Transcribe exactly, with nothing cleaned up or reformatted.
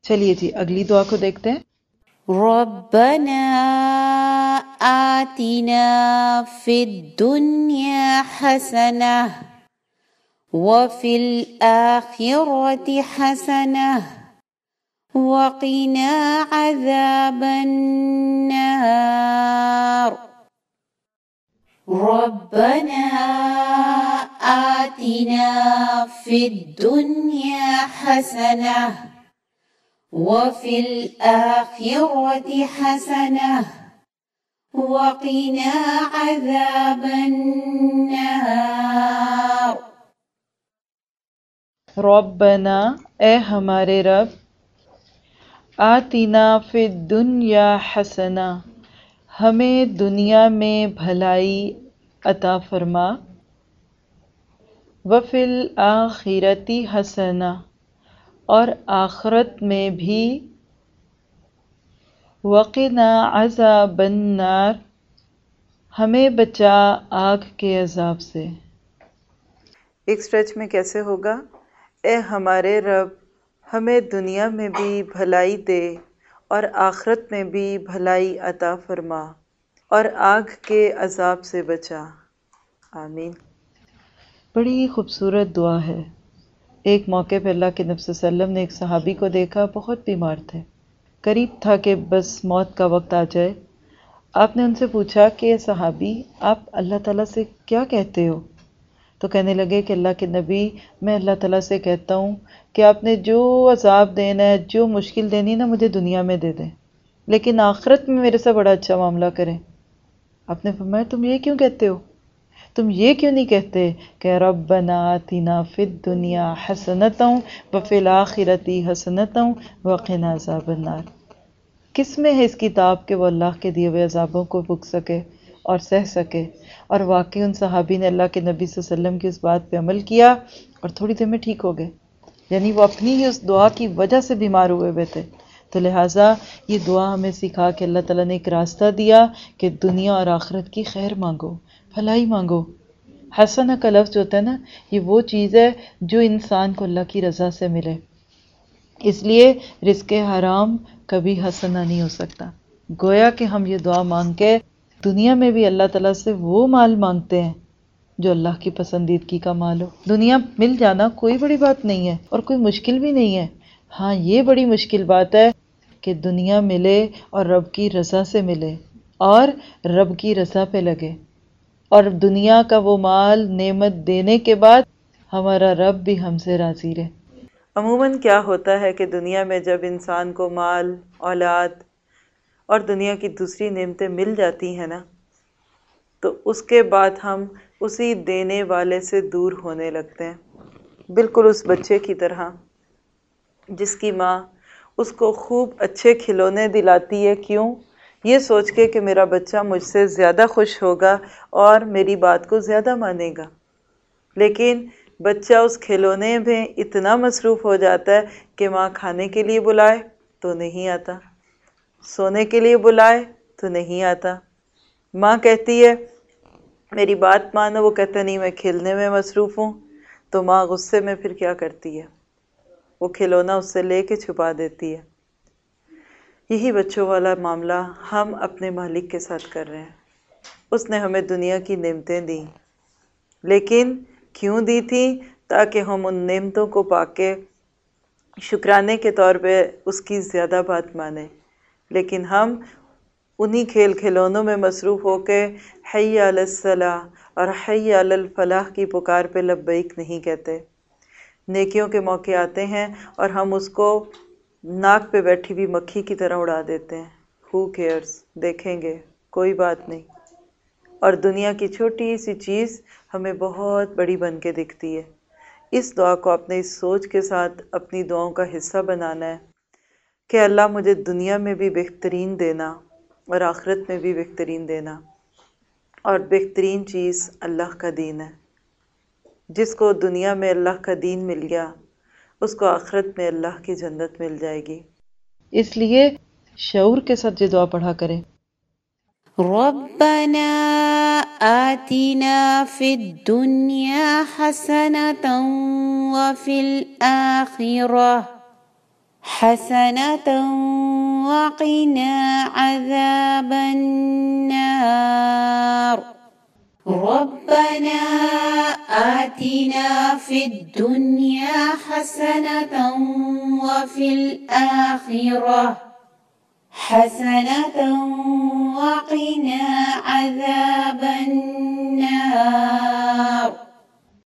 چلیے جی اگلی دعا کو دیکھتے ہیں. ربنا آتنا فی الدنیا حسنہ وفی الآخرة حسنہ وقنا عذاب النار. ربنا آتنا فی الدنیا حسنہ وفی الآخرة حسنہ وقنا عذاب النار. ربنا اے ہمارے رب، آتینا فی الدنیا حسنہ ہمیں دنیا میں بھلائی عطا فرما، وفی الآخرۃ حسنہ اور آخرت میں بھی، وقنا عذاب النار ہمیں بچا آگ کے عذاب سے. ایک سٹریچ میں کیسے ہوگا؟ اے ہمارے رب ہمیں دنیا میں بھی بھلائی دے اور آخرت میں بھی بھلائی عطا فرما اور آگ کے عذاب سے بچا. آمین. بڑی خوبصورت دعا ہے. ایک موقع پہ اللہ کے نبی صلی اللہ علیہ وسلم نے ایک صحابی کو دیکھا، بہت بیمار تھے، قریب تھا کہ بس موت کا وقت آ جائے. آپ نے ان سے پوچھا کہ صحابی آپ اللہ تعالیٰ سے کیا کہتے ہو؟ تو کہنے لگے کہ اللہ کے نبی میں اللہ تعالیٰ سے کہتا ہوں کہ آپ نے جو عذاب دینا ہے، جو مشکل دینی نا مجھے دنیا میں دے دیں، لیکن آخرت میں میرے سے بڑا اچھا معاملہ کریں. آپ نے فرمایا تم یہ کیوں کہتے ہو؟ تم یہ کیوں نہیں کہتے کہ ربنا آتنا فی الدنیا حسنۃ وفی الآخرۃ حسنۃ وقنا عذاب النار. کس میں ہے اس کتاب کہ وہ اللہ کے دیے ہوئے عذابوں کو بھگ سکے اور سہ سکے؟ اور واقعی ان صحابی نے اللہ کے نبی صلی اللہ علیہ وسلم کی اس بات پہ عمل کیا اور تھوڑی دیر میں ٹھیک ہو گئے. یعنی وہ اپنی ہی اس دعا کی وجہ سے بیمار ہوئے ہوئے تھے. تو لہٰذا یہ دعا ہمیں سکھا کہ اللہ تعالیٰ نے ایک راستہ دیا کہ دنیا اور آخرت کی خیر مانگو، بھلائی مانگو. حسنہ کا لفظ جو ہوتا ہے نا، یہ وہ چیز ہے جو انسان کو اللہ کی رضا سے ملے. اس لیے رزق حرام کبھی حسنہ نہیں ہو سکتا. گویا کہ ہم یہ دعا مانگ کے دنیا میں بھی اللہ تعالیٰ سے وہ مال مانگتے ہیں جو اللہ کی پسندیدگی کا مال ہو. دنیا مل جانا کوئی بڑی بات نہیں ہے اور کوئی مشکل بھی نہیں ہے. ہاں یہ بڑی مشکل بات ہے کہ دنیا ملے اور رب کی رضا سے ملے اور رب کی رضا پہ لگے، اور دنیا کا وہ مال نعمت دینے کے بعد ہمارا رب بھی ہم سے راضی رہے. عموماً کیا ہوتا ہے کہ دنیا میں جب انسان کو مال، اولاد اور دنیا کی دوسری نعمتیں مل جاتی ہیں نا، تو اس کے بعد ہم اسی دینے والے سے دور ہونے لگتے ہیں. بالکل اس بچے کی طرح جس کی ماں اس کو خوب اچھے کھلونے دلاتی ہے، کیوں؟ یہ سوچ کے کہ میرا بچہ مجھ سے زیادہ خوش ہوگا اور میری بات کو زیادہ مانے گا. لیکن بچہ اس کھلونے میں اتنا مصروف ہو جاتا ہے کہ ماں کھانے کے لیے بلائے تو نہیں آتا، سونے کے لیے بلائے تو نہیں آتا. ماں کہتی ہے میری بات مانو، وہ کہتا نہیں میں کھیلنے میں مصروف ہوں. تو ماں غصے میں پھر کیا کرتی ہے؟ وہ کھلونا اس سے لے کے چھپا دیتی ہے. یہی بچوں والا معاملہ ہم اپنے مالک کے ساتھ کر رہے ہیں. اس نے ہمیں دنیا کی نعمتیں دیں، لیکن کیوں دی تھی؟ تاکہ ہم ان نعمتوں کو پا کے شکرانے کے طور پہ اس کی زیادہ بات مانیں. لیکن ہم انہی کھیل کھلونوں میں مصروف ہو کے حی علی الصلاح اور حی علی الفلاح کی پکار پہ لبیک نہیں کہتے. نیکیوں کے موقع آتے ہیں اور ہم اس کو ناک پہ بیٹھی ہوئی مکھی کی طرح اڑا دیتے ہیں. ہو کیئرز، دیکھیں گے، کوئی بات نہیں. اور دنیا کی چھوٹی سی چیز ہمیں بہت بڑی بن کے دکھتی ہے. اس دعا کو اپنے اس سوچ کے ساتھ اپنی دعاؤں کا حصہ بنانا ہے کہ اللہ مجھے دنیا میں بھی بہترین دینا اور آخرت میں بھی بہترین دینا. اور بہترین چیز اللہ کا دین ہے. جس کو دنیا میں اللہ کا دین مل گیا اس کو آخرت میں اللہ کی جنت مل جائے گی. اس لیے شعور کے ساتھ یہ دعا پڑھا کریں. ربنا آتنا فی الدنیا حسنة وفی الآخرة حسنة وقنا عذاب النار. ربنا آتنا في الدنيا حسنة وفي الآخرة حسنة وقنا عذاب